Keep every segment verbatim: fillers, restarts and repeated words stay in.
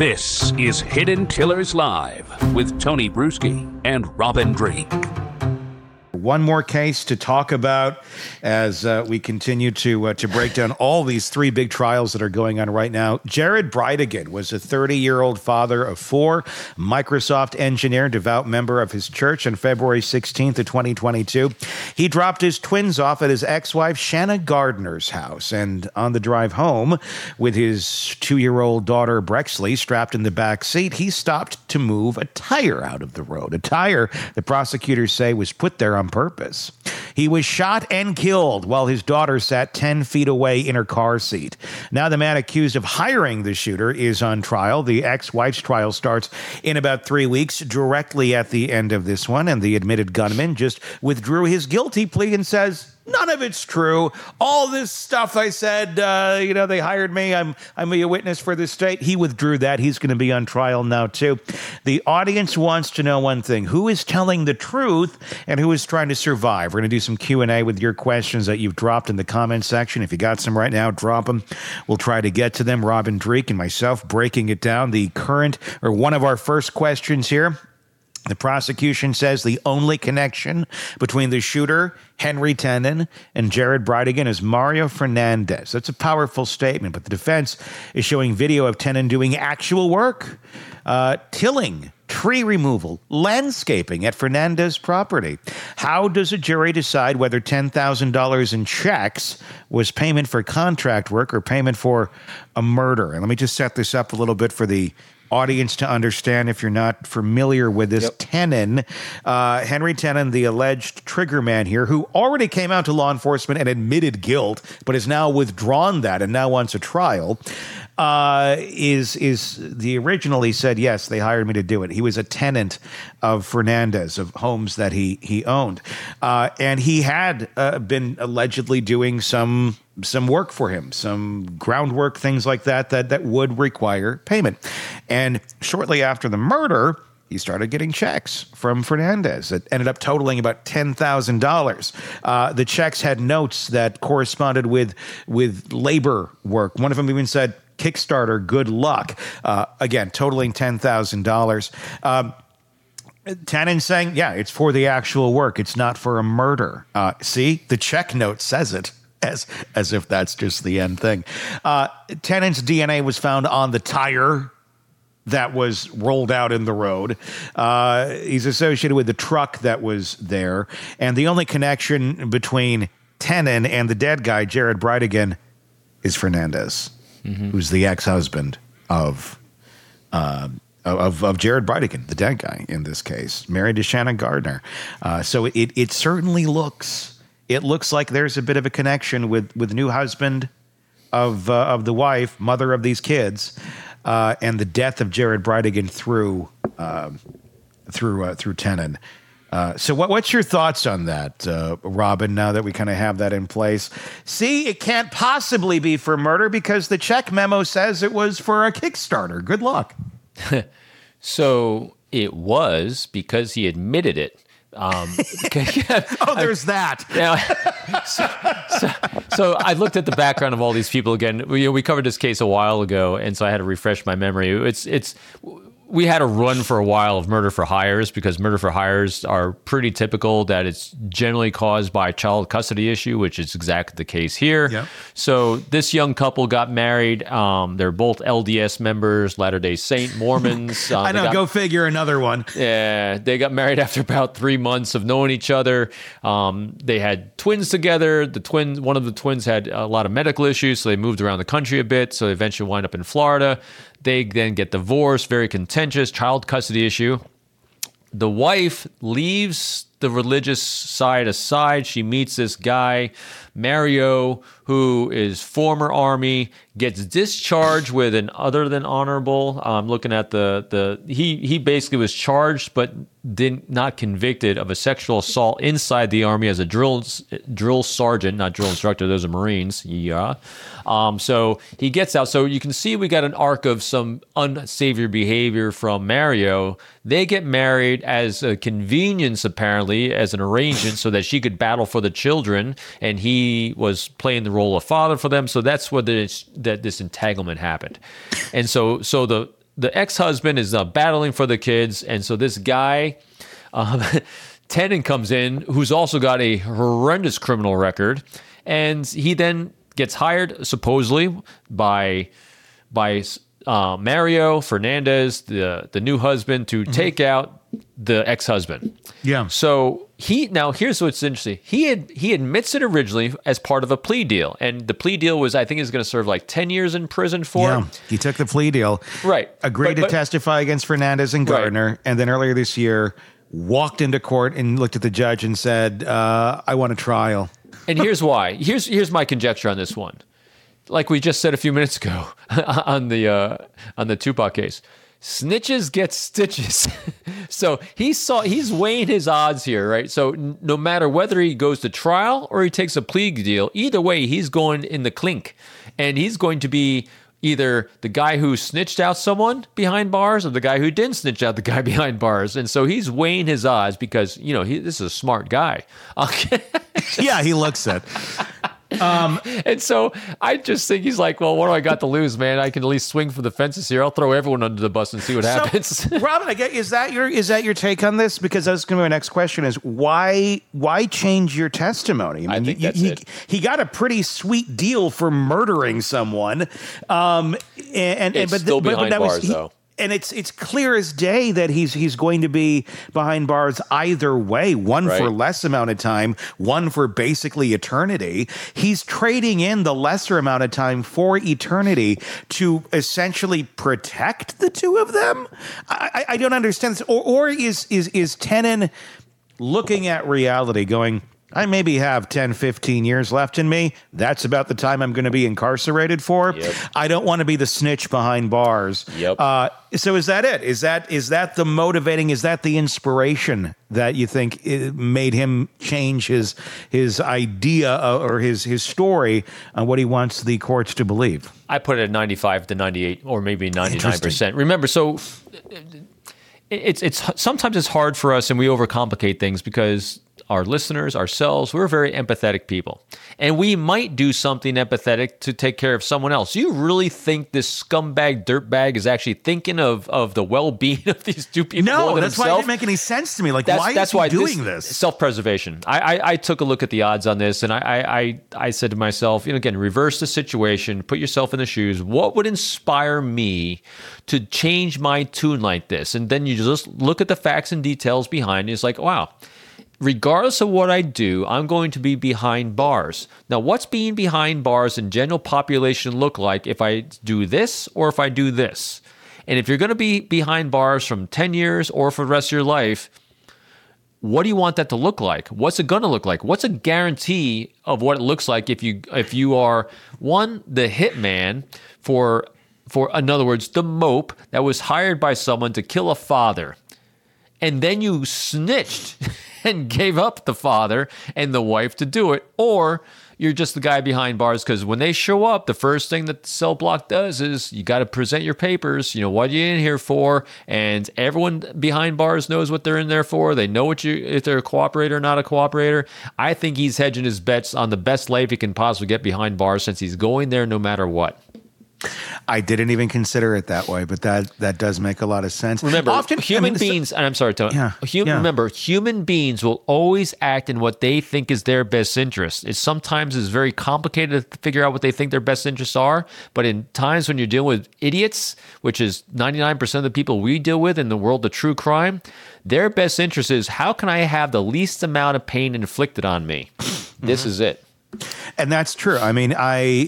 This is Hidden Killers Live with Tony Bruschi and Robin Dreeke. One more case to talk about as uh, we continue to uh, to break down all these three big trials that are going on right now. Jared Bridegan was a thirty-year-old father of four, Microsoft engineer, devout member of his church. On February sixteenth of twenty twenty-two, he dropped his twins off at his ex-wife Shanna Gardner's house. And on the drive home with his two-year-old daughter Brexley strapped in the back seat, he stopped to move a tire out of the road. A tire the prosecutors say was put there on purpose. He was shot and killed while his daughter sat ten feet away in her car seat. Now the man accused of hiring the shooter is on trial. The ex-wife's trial starts in about three weeks, directly at the end of this one, and the admitted gunman just withdrew his guilty plea and says, none of it's true. All this stuff I said, uh, you know, they hired me. I'm I'm a witness for the state. He withdrew that. He's going to be on trial now, too. The audience wants to know one thing. Who is telling the truth and who is trying to survive? We're going to do some Q and A with your questions that you've dropped in the comment section. If you got some right now, drop them. We'll try to get to them. Robin Dreeke and myself breaking it down. The current, or one of our first questions here. The prosecution says the only connection between the shooter, Henry Tenen, and Jared Bridegan is Mario Fernandez. That's a powerful statement, but the defense is showing video of Tenen doing actual work, uh, tilling, tree removal, landscaping at Fernandez property. How does a jury decide whether ten thousand dollars in checks was payment for contract work or payment for a murder? And let me just set this up a little bit for the audience to understand if you're not familiar with this. Yep. Tenen, uh, Henry Tenen, the alleged trigger man here, who already came out to law enforcement and admitted guilt, but has now withdrawn that and now wants a trial, uh, is is the originally said, yes, they hired me to do it. He was a tenant of Fernandez, of homes that he, he owned. Uh, and he had uh, been allegedly doing some some work for him, some groundwork, things like that, that, that would require payment. And shortly after the murder, he started getting checks from Fernandez that ended up totaling about ten thousand dollars. Uh, the checks had notes that corresponded with, with labor work. One of them even said, Kickstarter, good luck. Uh, again, totaling ten thousand dollars. Um, Tenen saying, yeah, it's for the actual work. It's not for a murder. Uh, see, the check note says it. As as if that's just the end thing. Uh, Tenen's D N A was found on the tire that was rolled out in the road. Uh, he's associated with the truck that was there. And the only connection between Tenen and the dead guy, Jared Bridegan, is Fernandez, mm-hmm. who's the ex-husband of, uh, of of Jared Bridegan, the dead guy in this case, married to Shanna Gardner. Uh, so it it certainly looks... It looks like there's a bit of a connection with, with new husband of uh, of the wife, mother of these kids, uh, and the death of Jared Bridegan through uh, through uh, through Tenen. Uh, so what what's your thoughts on that, uh, Robin? Now that we kind of have that in place, see, it can't possibly be for murder because the check memo says it was for a Kickstarter. Good luck. So it was because he admitted it. Um, oh, there's that. Now, so, so, so I looked at the background of all these people again. We, we covered this case a while ago, and so I had to refresh my memory. It's it's. We had a run for a while of murder for hires because murder for hires are pretty typical that it's generally caused by a child custody issue, which is exactly the case here. Yep. So this young couple got married. Um, they're both L D S members, Latter-day Saint Mormons. Uh, I know, got, go figure another one. Yeah, they got married after about three months of knowing each other. Um, they had twins together. The twins, one of the twins had a lot of medical issues, so they moved around the country a bit. So they eventually wind up in Florida. They then get divorced, very contentious, child custody issue. The wife leaves the religious side aside. She meets this guy, Mario, who is former Army, gets discharged with an other than honorable. I'm looking at the, the he he basically was charged but did not convicted of a sexual assault inside the Army as a drill drill sergeant, not drill instructor. Those are Marines. Yeah. Um, so he gets out. So you can see we got an arc of some unsavory behavior from Mario. They get married as a convenience, apparently, as an arrangement so that she could battle for the children. And he was playing the role of father for them. So that's where this, that this entanglement happened. And so so the the ex-husband is uh, battling for the kids, and so this guy, um, Tenen, comes in, who's also got a horrendous criminal record, and he then gets hired supposedly by by uh, Mario Fernandez, the the new husband, to mm-hmm. take out the ex-husband. Yeah. So he now here's what's interesting. He had he admits it originally as part of a plea deal, and the plea deal was I think he's going to serve like ten years in prison for. Yeah. He took the plea deal. Right. Agreed but, but, to testify against Fernandez and Gardner, right. and then earlier this year walked into court and looked at the judge and said, uh, "I want a trial." And here's why. Here's here's my conjecture on this one. Like we just said a few minutes ago on the uh, on the Tupac case. Snitches get stitches. So he saw he's weighing his odds here, right? So n- no matter whether he goes to trial or he takes a plea deal, either way, he's going in the clink. And he's going to be either the guy who snitched out someone behind bars or the guy who didn't snitch out the guy behind bars. And so he's weighing his odds because, you know, he, this is a smart guy. Okay. Yeah, he looks it. Um, and so I just think he's like, well, what do I got to lose, man? I can at least swing for the fences here. I'll throw everyone under the bus and see what happens. So, Robin, I get is that your is that your take on this? Because that's going to be my next question: is why why change your testimony? I, mean, I think you, that's he, it. He got a pretty sweet deal for murdering someone, um, and, and it's but still but, behind but that bars was, he, though. And it's it's clear as day that he's he's going to be behind bars either way, one right. for less amount of time, one for basically eternity. He's trading in the lesser amount of time for eternity to essentially protect the two of them. I, I, I don't understand this. Or, or is is is Tenen looking at reality going, I maybe have ten, fifteen years left in me. That's about the time I'm going to be incarcerated for. Yep. I don't want to be the snitch behind bars. Yep. Uh, so is that it? Is that is that the motivating? Is that the inspiration that you think it made him change his his idea uh, or his his story on what he wants the courts to believe? I put it at ninety-five to ninety-eight or maybe ninety-nine percent. Remember, so it's it's sometimes it's hard for us and we overcomplicate things because our listeners, ourselves, we're very empathetic people. And we might do something empathetic to take care of someone else. You really think this scumbag dirtbag is actually thinking of, of the well-being of these two people? No, that's himself? why it didn't make any sense to me. Like, that's, why that's is he why doing this? this? Self-preservation. I, I, I took a look at the odds on this, and I, I, I said to myself, you know, again, reverse the situation, put yourself in the shoes. What would inspire me to change my tune like this? And then you just look at the facts and details behind it. It's like, wow. Regardless of what I do, I'm going to be behind bars. Now, what's being behind bars in general population look like if I do this or if I do this? And if you're going to be behind bars from ten years or for the rest of your life, what do you want that to look like? What's it going to look like? What's a guarantee of what it looks like if you if you are, one, the hitman for, for in other words, the mope that was hired by someone to kill a father, and then you snitched and gave up the father and the wife to do it, or you're just the guy behind bars because when they show up, the first thing that the cell block does is you got to present your papers. You know, what are you in here for? And everyone behind bars knows what they're in there for. They know what you if they're a cooperator or not a cooperator. I think he's hedging his bets on the best life he can possibly get behind bars since he's going there no matter what. I didn't even consider it that way, but that that does make a lot of sense. Remember, Often, human I mean, beings, so, and I'm sorry, Tony. Yeah, hum, yeah. Remember, human beings will always act in what they think is their best interest. It sometimes is very complicated to figure out what they think their best interests are, but in times when you're dealing with idiots, which is ninety-nine percent of the people we deal with in the world of true crime, their best interest is how can I have the least amount of pain inflicted on me? This mm-hmm. is it. And that's true. I mean, I,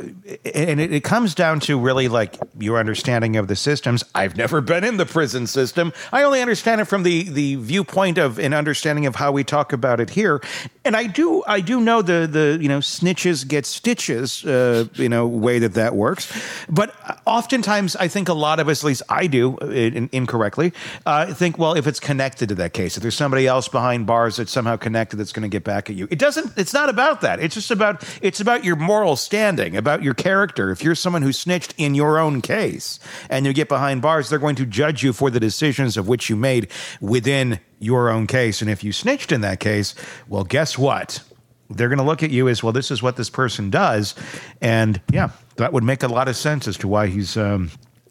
and it, it comes down to really like your understanding of the systems. I've never been in the prison system. I only understand it from the, the viewpoint of an understanding of how we talk about it here. And I do, I do know the, the, you know, snitches get stitches, uh, you know, way that that works. But oftentimes I think a lot of us, at least I do in, incorrectly, uh, think, well, if it's connected to that case, if there's somebody else behind bars that's somehow connected, that's going to get back at you. It doesn't, it's not about that. It's just about, it's about your moral standing, about your character. If you're someone who snitched in your own case and you get behind bars, they're going to judge you for the decisions of which you made within your own case. And if you snitched in that case, well, guess what? They're going to look at you as, well, this is what this person does. And yeah, that would make a lot of sense as to why he's, um,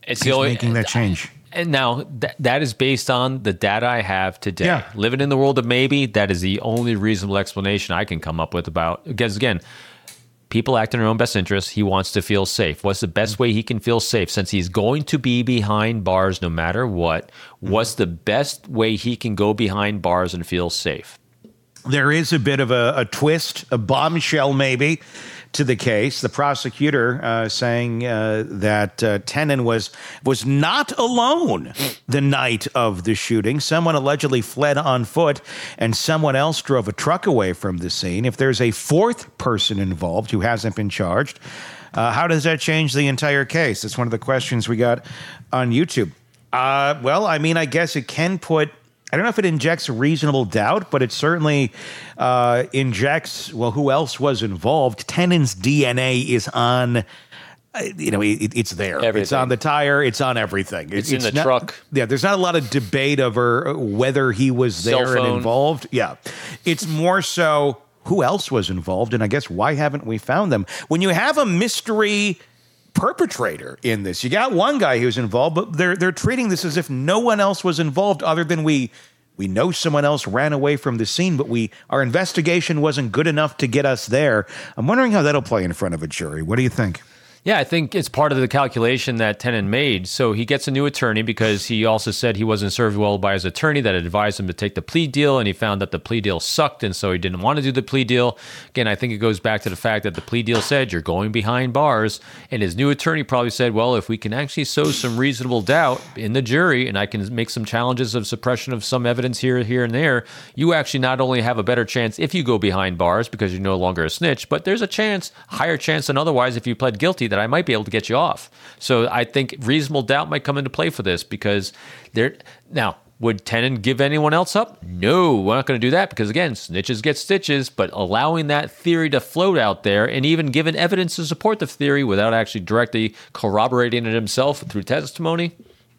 It's he's the only, making that change. And now th- that is based on the data I have today. Yeah. Living in the world of maybe, that is the only reasonable explanation I can come up with about, because again, people act in their own best interest. He wants to feel safe. What's the best way he can feel safe? Since he's going to be behind bars no matter what, what's the best way he can go behind bars and feel safe? There is a bit of a, a twist, a bombshell maybe, to the case. The prosecutor uh, saying uh, that uh, Tenon was was not alone the night of the shooting. Someone allegedly fled on foot, and someone else drove a truck away from the scene. If there's a fourth person involved who hasn't been charged, uh, how does that change the entire case? That's one of the questions we got on YouTube. Uh, well, I mean, I guess it can put, I don't know if it injects reasonable doubt, but it certainly uh, injects, well, who else was involved? Tenon's D N A is on, uh, you know, it, it's there. Everything. It's on the tire. It's on everything. It's, it's in the not, truck. Yeah, there's not a lot of debate over whether he was Cell there and phone. involved. Yeah. It's more so who else was involved, and I guess why haven't we found them? When you have a mystery perpetrator in this. You got one guy who's involved, but they're they're treating this as if no one else was involved other than we we know someone else ran away from the scene, but we our investigation wasn't good enough to get us there. I'm wondering how that'll play in front of a jury. What do you think? Yeah, I think it's part of the calculation that Tenon made. So he gets a new attorney because he also said he wasn't served well by his attorney that advised him to take the plea deal, and he found that the plea deal sucked, and so he didn't want to do the plea deal. Again, I think it goes back to the fact that the plea deal said you're going behind bars, and his new attorney probably said, well, if we can actually sow some reasonable doubt in the jury, and I can make some challenges of suppression of some evidence here, here, and there, you actually not only have a better chance if you go behind bars because you're no longer a snitch, but there's a chance, higher chance than otherwise if you pled guilty, that I might be able to get you off. So I think reasonable doubt might come into play for this because there. Now, would Tenon give anyone else up? No, we're not going to do that because, again, snitches get stitches, but allowing that theory to float out there and even giving evidence to support the theory without actually directly corroborating it himself through testimony,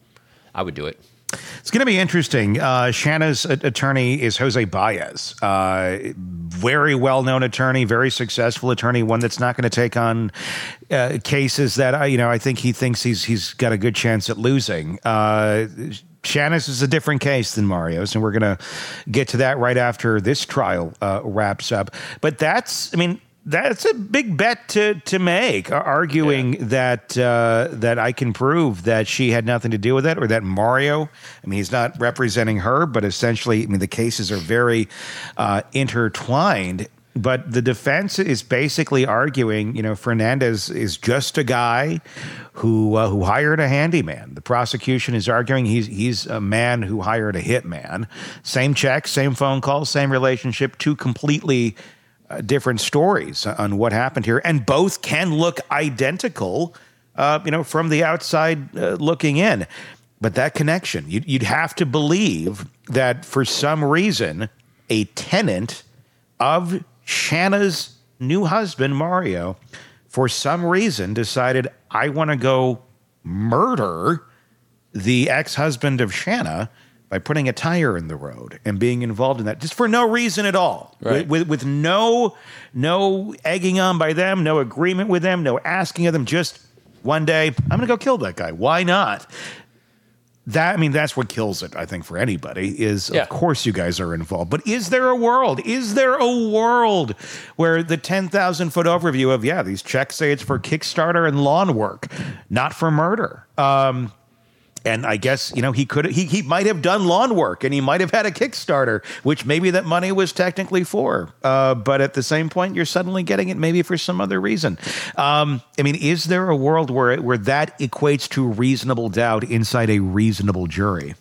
I would do it. It's going to be interesting. Uh, Shanna's attorney is Jose Baez, uh, very well-known attorney, very successful attorney, one that's not going to take on uh, cases that I, you know, I think he thinks he's he's got a good chance at losing. Uh, Shanna's is a different case than Mario's, and we're going to get to that right after this trial uh, wraps up. But that's, I mean. That's a big bet to to make, arguing yeah. that uh, that I can prove that she had nothing to do with it, or that Mario. I mean, he's not representing her, but essentially, I mean, the cases are very uh, intertwined. But the defense is basically arguing, you know, Fernandez is just a guy who uh, who hired a handyman. The prosecution is arguing he's he's a man who hired a hitman. Same check, same phone call, same relationship, two completely Uh, different stories on what happened here, and both can look identical, uh, you know, from the outside uh, looking in. But that connection, you'd, you'd have to believe that for some reason, a tenant of Shanna's new husband, Mario, for some reason decided, I want to go murder the ex-husband of Shanna by putting a tire in the road and being involved in that, just for no reason at all, right. with, with with no no egging on by them, no agreement with them, no asking of them. Just one day, I'm going to go kill that guy. Why not? That I mean, that's what kills it. I think for anybody is, yeah. of course, you guys are involved. But is there a world? Is there a world where the ten thousand foot overview of yeah, these checks say it's for Kickstarter and lawn work, not for murder? Um, And I guess, you know, he could he he might have done lawn work and he might have had a Kickstarter, which maybe that money was technically for. Uh, but at the same point, you're suddenly getting it maybe for some other reason. Um, I mean, is there a world where where that equates to reasonable doubt inside a reasonable jury?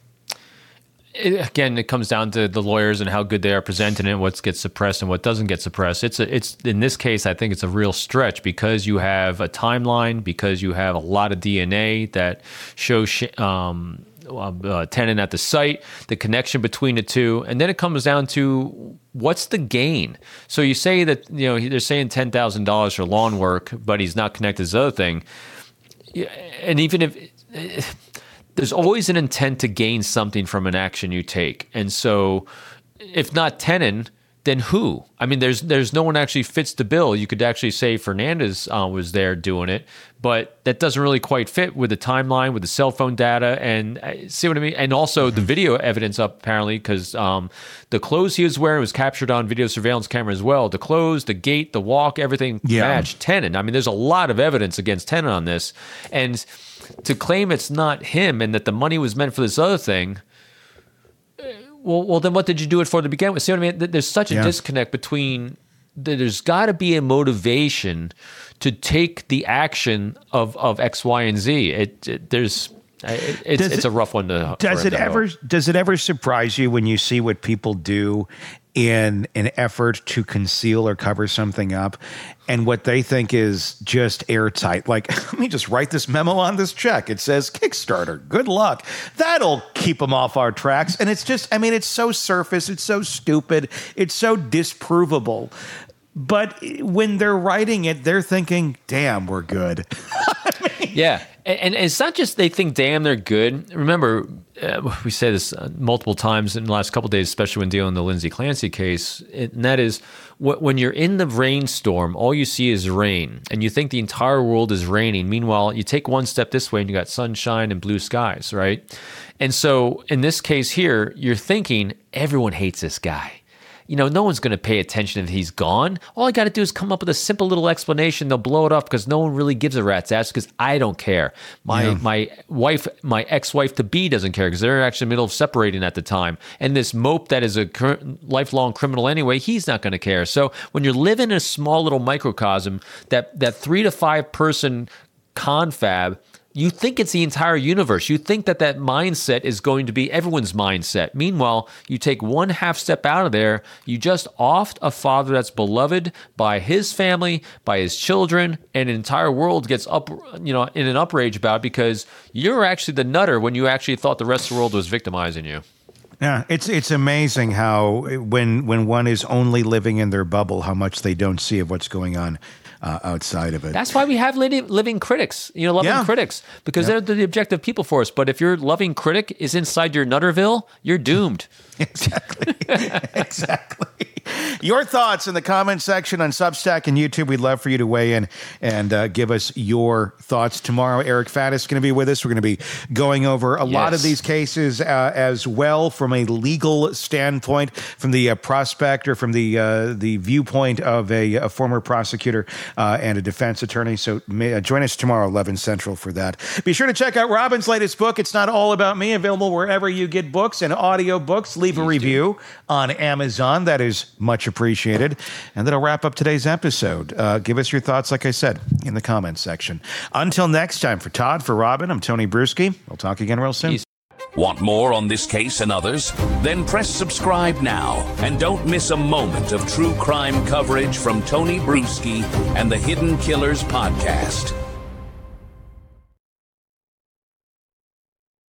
It, again, it comes down to the lawyers and how good they are presenting it, what gets suppressed and what doesn't get suppressed. It's a, it's in this case, I think it's a real stretch because you have a timeline, because you have a lot of D N A that shows um, uh, Tenon at the site, the connection between the two, and then it comes down to what's the gain. So you say that you know they're saying ten thousand dollars for lawn work, but he's not connected to this other thing, and even if. There's always an intent to gain something from an action you take. And so if not Tenon, then who? I mean, there's there's no one actually fits the bill. You could actually say Fernandez uh, was there doing it, but that doesn't really quite fit with the timeline, with the cell phone data, and uh, see what I mean? And also the video evidence up, apparently, because um, the clothes he was wearing was captured on video surveillance camera as well. The clothes, the gait, the walk, everything Yeah. matched Tenen. I mean, there's a lot of evidence against Tenen on this. And to claim it's not him and that the money was meant for this other thing, Well, well, then what did you do it for to begin with? See what I mean? There's such a Yeah. disconnect between. There's got to be a motivation to take the action of, of X, Y, and Z. It, it there's it, it's Does it's it- a rough one to. Does for it him to ever know. does it ever surprise you when you see what people do in an effort to conceal or cover something up, and what they think is just airtight? Like, let me just write this memo on this check. It says Kickstarter. Good luck. That'll keep them off our tracks. And it's just, I mean, it's so surface. It's so stupid. It's so disprovable. But when they're writing it, they're thinking, damn, we're good. Yeah, and, and it's not just they think, damn, they're good. Remember, uh, we say this uh, multiple times in the last couple of days, especially when dealing with the Lindsay Clancy case, and that is wh- when you're in the rainstorm, all you see is rain, and you think the entire world is raining. Meanwhile, you take one step this way and you got sunshine and blue skies, right? And so in this case here, you're thinking, everyone hates this guy. You know, no one's going to pay attention if he's gone. All I got to do is come up with a simple little explanation. They'll blow it off because no one really gives a rat's ass because I don't care. My Yeah. my wife, my ex-wife to be doesn't care because they're actually in the middle of separating at the time. And this mope that is a cur- lifelong criminal anyway, he's not going to care. So when you're living in a small little microcosm, that that three to five person confab, you think it's the entire universe. You think that that mindset is going to be everyone's mindset. Meanwhile, you take one half step out of there, you just offed a father that's beloved by his family, by his children, and an entire world gets up, you know, in an uprage about it because you're actually the nutter when you actually thought the rest of the world was victimizing you. Yeah, it's it's amazing how when when one is only living in their bubble, how much they don't see of what's going on uh, outside of it. That's why we have li- living critics, you know, loving Yeah. critics, because they're the objective people for us. But if your loving critic is inside your Nutterville, you're doomed. Exactly. Exactly. Your thoughts in the comment section on Substack and YouTube. We'd love for you to weigh in and uh, give us your thoughts. Tomorrow, Eric Fatt is going to be with us. We're going to be going over a lot of Yes. these cases uh, as well from a legal standpoint, from the uh, prospect or from the uh, the viewpoint of a, a former prosecutor uh, and a defense attorney. So may, uh, join us tomorrow, eleven Central, for that. Be sure to check out Robin's latest book, It's Not All About Me, available wherever you get books and audio books. Leave a review on Amazon. That is much appreciated. And that'll wrap up today's episode. Uh, give us your thoughts, like I said, in the comments section. Until next time, for Todd, for Robin, I'm Tony Bruschi. We'll talk again real soon. Peace. Want more on this case and others? Then press subscribe now and don't miss a moment of true crime coverage from Tony Bruschi and the Hidden Killers podcast.